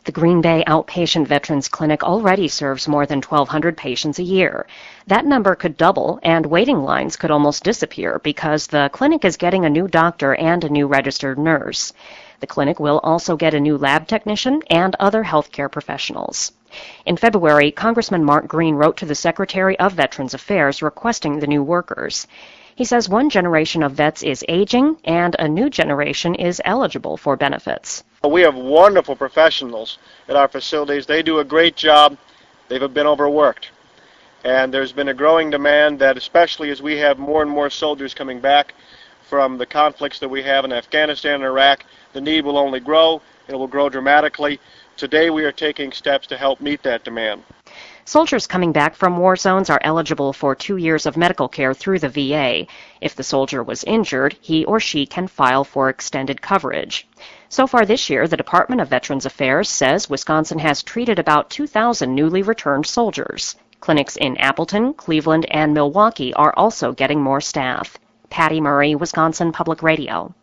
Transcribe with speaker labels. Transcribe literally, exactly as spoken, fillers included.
Speaker 1: The Green Bay Outpatient Veterans Clinic already serves more than twelve hundred patients a year. That number could double, and waiting lines could almost disappear because the clinic is getting a new doctor and a new registered nurse. The clinic will also get a new lab technician and other healthcare professionals. In February, Congressman Mark Green wrote to the Secretary of Veterans Affairs requesting the new workers. He says one generation of vets is aging and a new generation is eligible for benefits.
Speaker 2: We have wonderful professionals at our facilities. They do a great job. They've been overworked. And there's been a growing demand that, especially as we have more and more soldiers coming back from the conflicts that we have in Afghanistan and Iraq, the need will only grow, and it will grow dramatically. Today we are taking steps to help meet that demand.
Speaker 1: Soldiers coming back from war zones are eligible for two years of medical care through the V A. If the soldier was injured, he or she can file for extended coverage. So far this year, the Department of Veterans Affairs says Wisconsin has treated about two thousand newly returned soldiers. Clinics in Appleton, Cleveland, and Milwaukee are also getting more staff. Patty Murray, Wisconsin Public Radio.